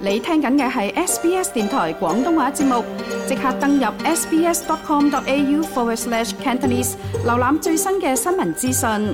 你聽緊嘅係 SBS 電台廣東話節目，即刻登入 sbs.com.au/Cantonese 瀏覽最新嘅新聞資訊。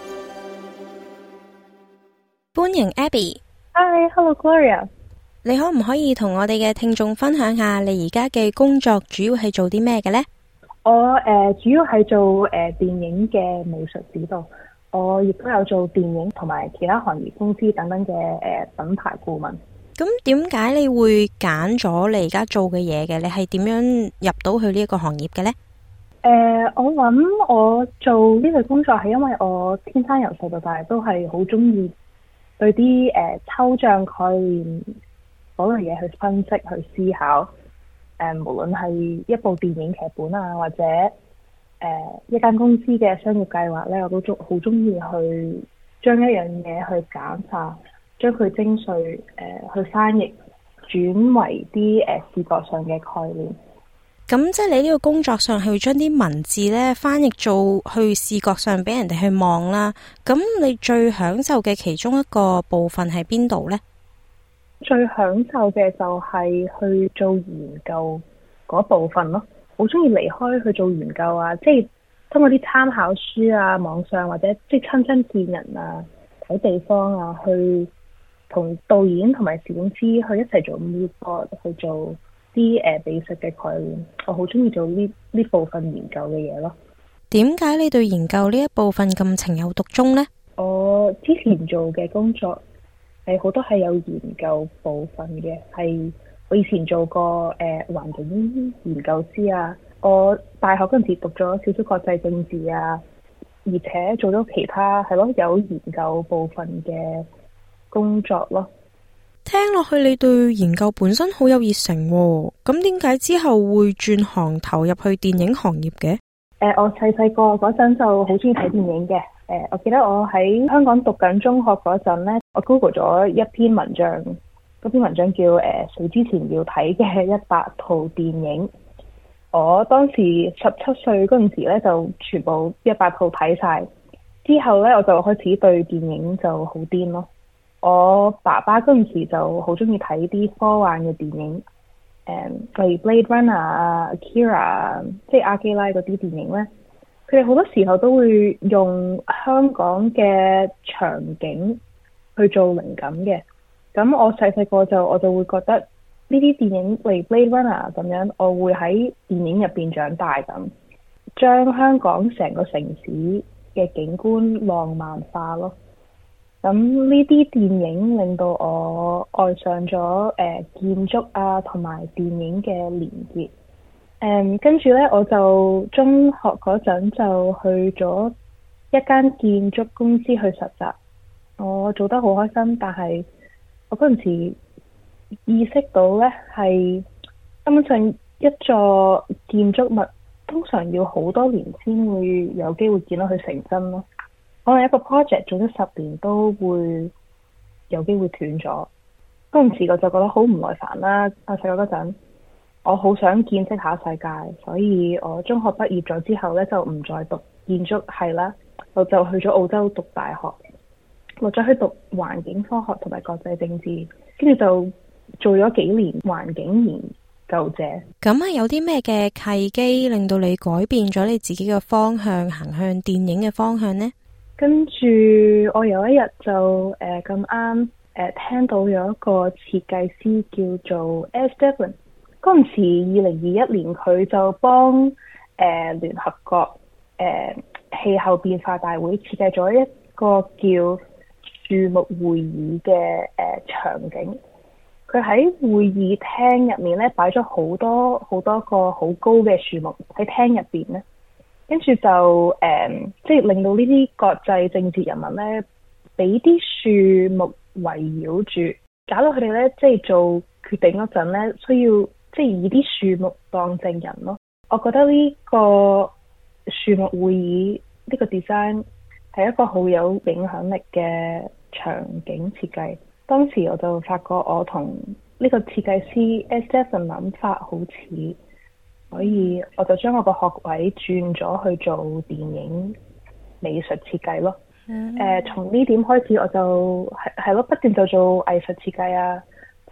歡迎 Abby。Hi，Hello Gloria。 你可唔可以同我哋嘅聽眾分享下你而家嘅工作主要係做啲咩嘅呢？ 我主要係做電影嘅美術指導，我亦都有做電影同埋其他行業公司等等嘅品牌顧問。 咁點解你會揀咗你而家做嘅嘢嘅？你係點樣入到去呢一個行業嘅呢？ 我諗我做呢個工作係因為我天生由細到大都係好中意對啲抽象概念嗰類嘢去分析、去思考。無論係一部電影劇本啊，或者一間公司嘅商業計劃咧，我都好中意去將一樣嘢去簡化，將佢精髓去翻譯，轉為啲視覺上嘅概念。 咁即係你呢個工作上係會將啲文字咧翻譯做去視覺上俾人哋去望啦。咁你最享受嘅其中一個部分係邊度呢？ 最享受嘅就係去做研究嗰部分咯。好中意離開去做研究啊，即係通過啲參考書啊、網上或者即係親身見人啊、睇地方啊，去同導演同埋攝影師去一齊做 mood board， 去做啲basic 嘅概念。我好中意做呢部分研究嘅嘢咯。 點解你對研究呢一部分咁情有獨鍾呢？ 我之前做嘅工作係好多係有研究部分嘅，係我以前做過環境研究師啊。我大學嗰陣時讀咗少少國際政治啊，而且做咗其他係咯有研究部分嘅工作咯。 聽落去你對研究本身好有熱誠喎，咁點解之後會轉行投入去電影行業嘅？ 我細個嗰陣就好中意睇電影嘅。我記得我喺香港讀緊中學嗰陣咧，我 Google 咗一篇文章，嗰篇文章叫死之前要睇嘅100套電影。我當時17歲嗰陣時咧，就全部100套睇晒。之後咧，我就開始對電影就好癲咯。我爸爸嗰陣時就好中意睇啲科幻嘅電影，例如 Blade Runner 啊、Akira， 即係阿基拉嗰啲電影咧。佢哋好多時候都會用香港嘅場景去做靈感嘅。咁我細個我就會覺得呢啲電影，例如 Blade Runner 咁樣，我會喺電影入邊長大咁，將香港成個城市嘅景觀浪漫化咯。咁呢啲電影令到我愛上咗建築啊，同埋電影嘅連結。跟住咧，我就中學嗰陣就去咗一間建築公司去實習。我做得好開心，但係我嗰陣時意識到咧，係根本上一座建築物通常要好多年先會有機會見到佢成真咯。可能一個 project 做咗10年都會有機會斷咗。嗰陣時我就覺得好唔耐煩啦。細個嗰陣，我好想見識下世界，所以我中學畢業咗之後咧，就唔再讀建築系啦，我就去咗澳洲讀大學，落咗去讀環境科學同埋國際政治，跟住就做咗幾年環境研究者。 咁係有啲咩嘅契機令到你改變咗你自己嘅方向，行向電影嘅方向呢？ 跟住我有一日就咁啱聽到有一個設計師叫做 S. Devlin。嗰陣時2021年佢就幫聯合國氣候變化大會設計咗一個叫樹木會議嘅場景。佢喺會議廳入面咧擺咗好多個好高嘅樹木喺廳入邊咧，跟住就即係令到呢啲國際政治人物咧俾啲樹木圍繞住，搞到佢哋咧即係做決定嗰陣咧需要即係以啲樹木當證人咯。我覺得呢個樹木會議呢個 design 係一個好有影響力嘅場景設計。當時我就發覺我同呢個設計師 S. Devlin 諗法好似，所以我就將我個學位轉咗去做電影美術設計咯。從呢點開始我就係咯不斷就做藝術設計啊、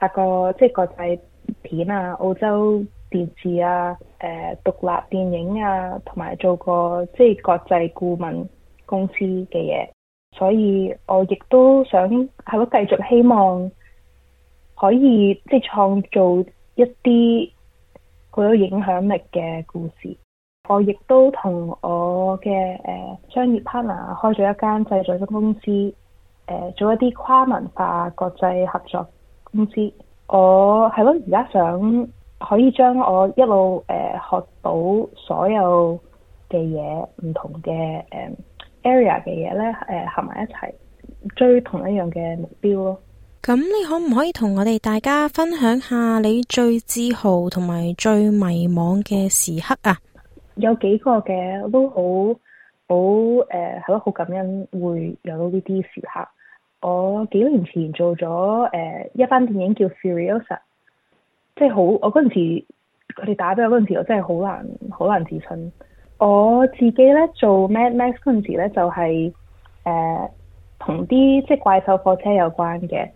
拍過即係國際片啊、澳洲電視啊、獨立電影啊，同埋做過即係國際顧問公司嘅嘢，所以我亦都想係咯，繼續希望可以即係創造一啲好有影響力嘅故事。我亦都同我嘅商業 partner 開咗一間製作公司，做一啲跨文化國際合作公司。我係咯，而家想可以將我一路學到所有嘅嘢，唔同嘅area 嘅嘢咧，合埋一齊追同一樣嘅目標咯。 咁你可唔可以同我哋大家分享下你最自豪同埋最迷茫嘅時刻啊？ 有幾個嘅都係咯，好感恩會有到呢啲時刻。我幾年前做咗一班電影叫 Furiosa， 即係好，我嗰陣時佢哋打俾我嗰陣時，我真係好難置信。我自己咧做 Mad Max 嗰陣時咧，就係同啲即係怪獸貨車有關嘅，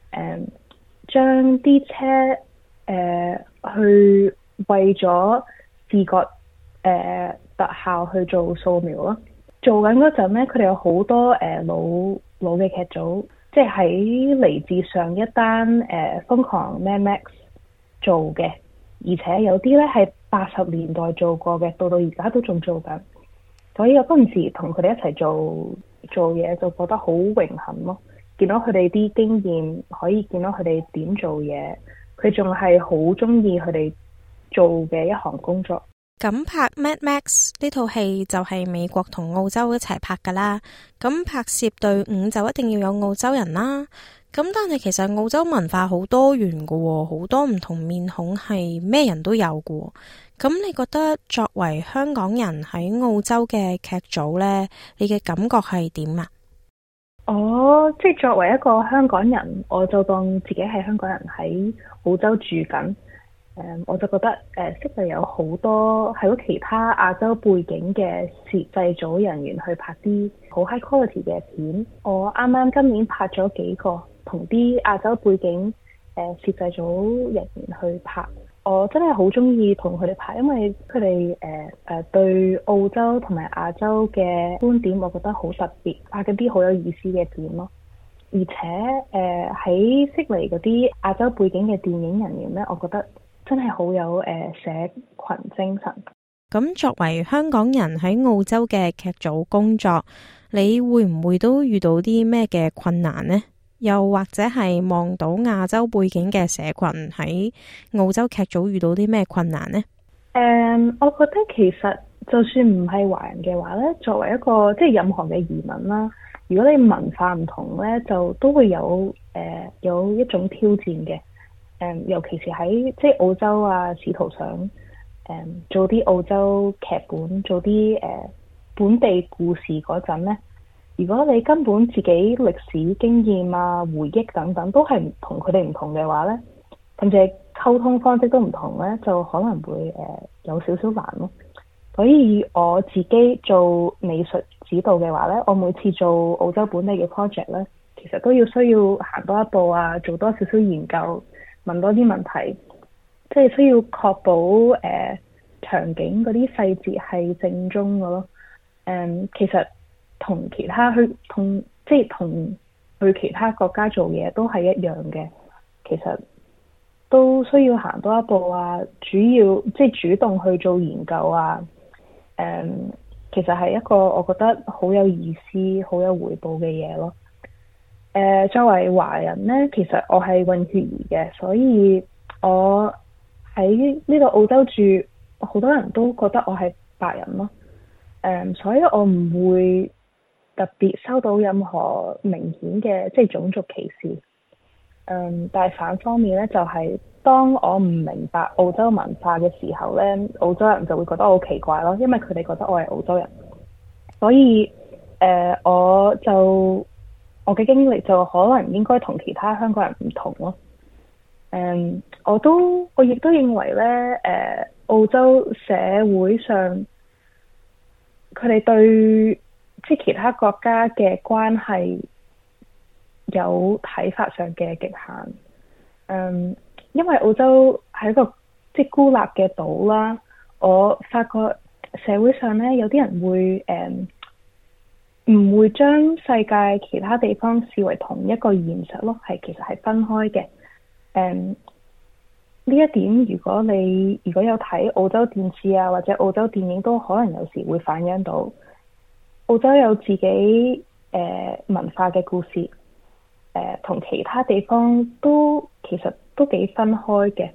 將啲車去為咗視覺特效去做掃描咯。做緊嗰陣咧，佢哋有好多老嘅劇組，即係喺嚟自上一單瘋狂 Mad Max 做嘅，而且有啲咧係80年代做過嘅，到而家都仲做緊。所以我嗰陣時同佢哋一齊做嘢，就覺得好榮幸咯。見到佢哋啲經驗，可以見到佢哋點做嘢，佢仲係好中意佢哋做嘅一項工作。 咁拍 Mad Max 呢套戲就係美國同澳洲一齊拍噶啦，咁拍攝隊伍就一定要有澳洲人啦。咁但係其實澳洲文化好多元噶，好多唔同面孔，係咩人都有噶。咁你覺得作為香港人喺澳洲嘅劇組呢，你嘅感覺係點啊？ 即係作為一個香港人，我就當自己係香港人喺澳洲住緊。我就覺得悉尼有好多係咯其他亞洲背景嘅製組人員去拍啲好 high quality 嘅片。我啱啱今年拍咗幾個同啲亞洲背景製組人員去拍，我真係好中意同佢哋拍，因為佢哋對澳洲同埋亞洲嘅觀點，我覺得好特別，拍緊啲好有意思嘅片咯。而且喺悉尼嗰啲亞洲背景嘅電影人員咧，我覺得真係好有社群精神。 咁作為香港人喺澳洲嘅劇組工作，你會唔會都遇到啲咩嘅困難呢？又或者係望到亞洲背景嘅社群喺澳洲劇組遇到啲咩困難呢？ 我覺得其實就算唔係華人嘅話咧，作為一個即係任何嘅移民啦，如果你文化唔同咧，就都會有一種挑戰嘅。尤其是喺即係澳洲啊，試圖想做啲澳洲劇本，做啲本地故事嗰陣咧，如果你根本自己歷史經驗啊、回憶等等都係同佢哋唔同嘅話咧，甚至係溝通方式都唔同咧，就可能會有少少難咯。所以我自己做美術指導嘅話咧，我每次做澳洲本地嘅 project 咧，其實都需要行多一步啊，做多少少研究，問多啲問題，即係需要確保場景嗰啲細節係正宗嘅咯。其實同其他去其他國家做嘢都係一樣嘅，其實都需要行多一步啊，主動去做研究啊。其實係一個我覺得好有意思、好有回報嘅嘢咯。作為華人呢，其實我係混血兒嘅，所以我喺呢個澳洲住，好多人都覺得我係白人咯。所以我唔會特別收到任何明顯嘅即係種族歧視。但係反方面呢，就係當我唔明白澳洲文化嘅時候呢，澳洲人就會覺得我好奇怪咯，因為佢哋覺得我係澳洲人。所以我嘅經歷就可能應該同其他香港人唔同咯。我亦都認為咧，澳洲社會上佢哋對即係其他國家嘅關係有睇法上嘅極限。 因為澳洲係一個即係孤立嘅島啦，我發覺社會上咧有啲人會唔會將世界其他地方視為同一個現實咯，其實係分開嘅。呢一點如果有睇澳洲電視啊或者澳洲電影，都可能有時會反映到澳洲有自己文化嘅故事，同其他地方其實都幾分開嘅。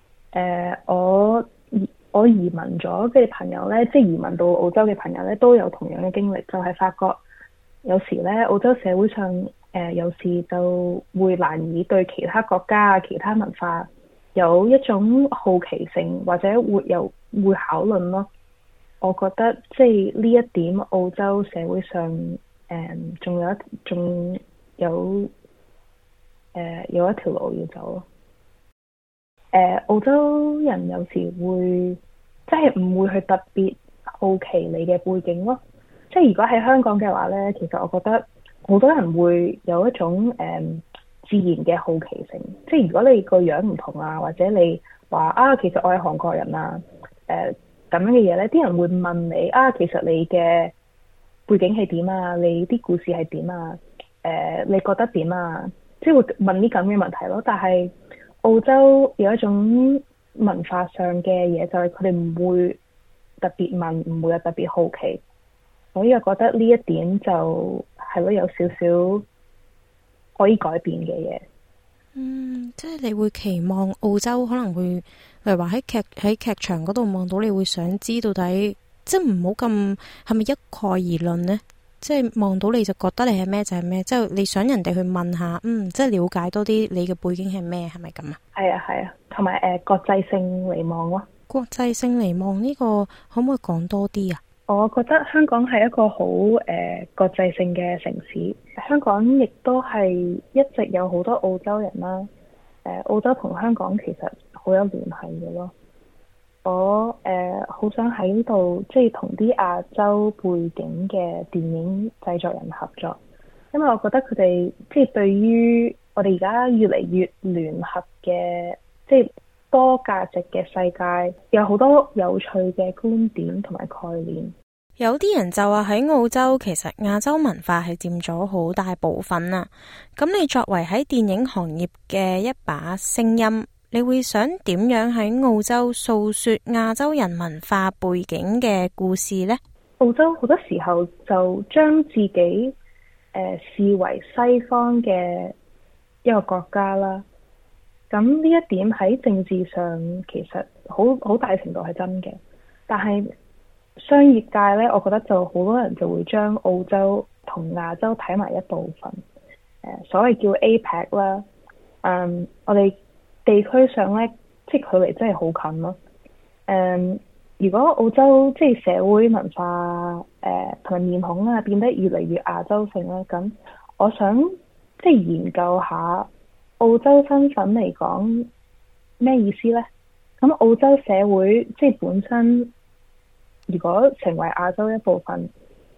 我移民咗嘅朋友咧，即係移民到澳洲嘅朋友咧，都有同樣嘅經歷，就係發覺有時咧澳洲社會上有時就會難以對其他國家啊、其他文化有一種好奇性，或者會考論咯。我覺得即係呢一點澳洲社會上仲有一條路要走咯。澳洲人有時會即係唔會去特別好奇你嘅背景咯。即係如果喺香港嘅話咧，其實我覺得好多人會有一種自然嘅好奇性。即係如果你個樣唔同啊，或者你話其實我係韓國人啊，咁樣嘅嘢咧，啲人會問你其實你嘅背景係點啊？你啲故事係點啊？你覺得點啊？即係會問啲咁嘅問題咯。但係澳洲有一種文化上嘅嘢，就係佢哋唔會特別問，唔會有特別好奇。所以我覺得呢一點就係咯，有少少可以改變嘅嘢。 即係你會期望澳洲可能會，例如話喺劇場嗰度望到，你會想知到底，即係唔好咁係咪一概而論呢？即係望到你就覺得你係咩就係咩，即係你想人哋去問下，即係了解多啲你嘅背景係咩，係咪咁啊？係啊，同埋國際性嚟望咯。國際性嚟望呢個可唔可以講多啲啊？ 我覺得香港係一個好國際性嘅城市，香港亦都係一直有好多澳洲人啦。澳洲同香港其實好有聯繫嘅咯。我好想喺呢度即係同啲亞洲背景嘅電影製作人合作，因為我覺得佢哋即係對於我哋而家越嚟越聯合嘅即係多價值嘅世界，有好多有趣嘅觀點同埋概念。 有啲人就話喺澳洲，其實亞洲文化係佔咗好大部分啦。咁你作為喺電影行業嘅一把聲音，你會想點樣喺澳洲訴說亞洲人文化背景嘅故事呢？ 澳洲好多時候就將自己視為西方嘅一個國家啦。咁呢一點喺政治上其實好大程度係真嘅，但係商業界咧，我覺得就好多人就會將澳洲同亞洲睇埋一部分，所謂叫 APEC 啦。我哋地區上咧，即係距離真係好近咯。如果澳洲即係社會文化同埋面孔啊變得越嚟越亞洲性咧，咁我想即係研究下澳洲身份嚟講咩意思咧？咁澳洲社會即係本身，如果成為亞洲一部分，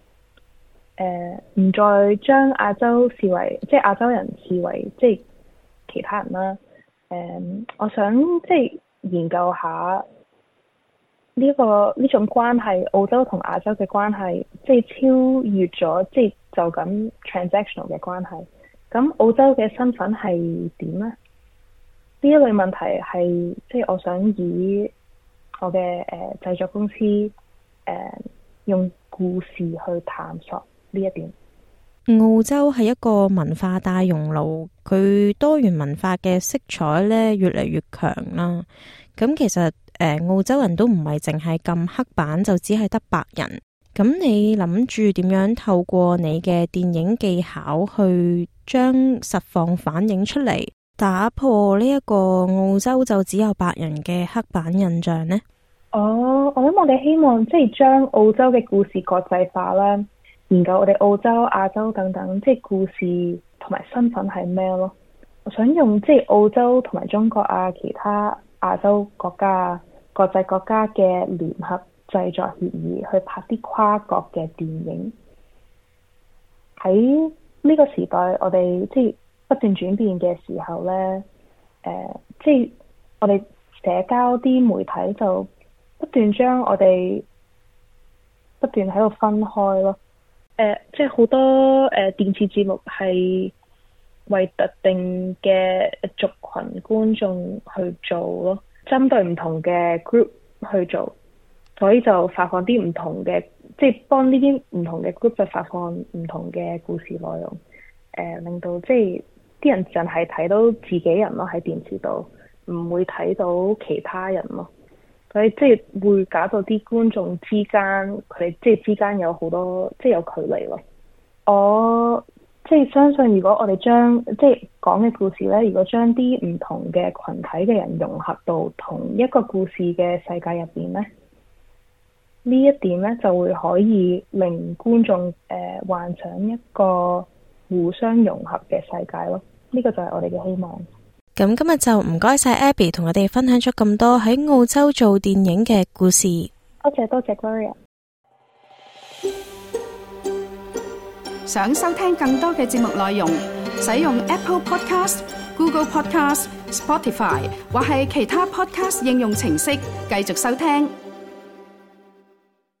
唔再將亞洲視為即係亞洲人視為即係其他人啦。我想即係研究下呢種關係，澳洲同亞洲嘅關係，即係超越咗即係就咁 transactional 嘅關係。咁澳洲嘅身份係點呢？呢一類問題係即係我想以我嘅製作公司用故事去探索呢一點。 澳洲係一個文化大熔爐，佢多元文化嘅色彩咧越嚟越強啦。咁其實澳洲人都唔係淨係咁黑板，就只係得白人。咁你諗住點樣透過你嘅電影技巧去將實況反映出嚟，打破呢一個澳洲就只有白人嘅黑板印象呢？ 我諗我哋希望即係將澳洲嘅故事國際化啦，研究我哋澳洲、亞洲等等，即係故事同埋身份係咩咯？我想用即係澳洲同埋中國啊，其他亞洲國家啊，國際國家嘅聯合製作協議去拍啲跨國嘅電影。喺呢個時代，我哋即係不斷轉變嘅時候咧， 即係我哋社交啲媒體就不斷將我哋不斷喺度分開咯。即係好多電視節目係為特定嘅族群觀眾去做咯，針對唔同嘅 group 去做，所以就發放啲唔同嘅，即係幫呢啲唔同嘅 group 就發放唔同嘅故事內容，令到即係啲人淨係睇到自己人咯，喺電視度唔會睇到其他人咯，所以即係會搞到啲觀眾之間佢哋即係之間有好多即係有距離咯。我即係相信，如果我哋將即係講嘅故事咧，如果將啲唔同嘅群體嘅人融合到同一個故事嘅世界入邊咧，呢一點咧就會可以令觀眾幻想一個互相融合嘅世界咯。呢個就係我哋嘅希望。 咁今日就唔該晒 Abby 同我哋分享咗咁多喺澳洲做電影嘅故事。 多謝 Gloria。 想收聽更多嘅節目內容，使用 Apple Podcast、Google Podcast、Spotify 或係其他 Podcast 應用程式繼續收聽。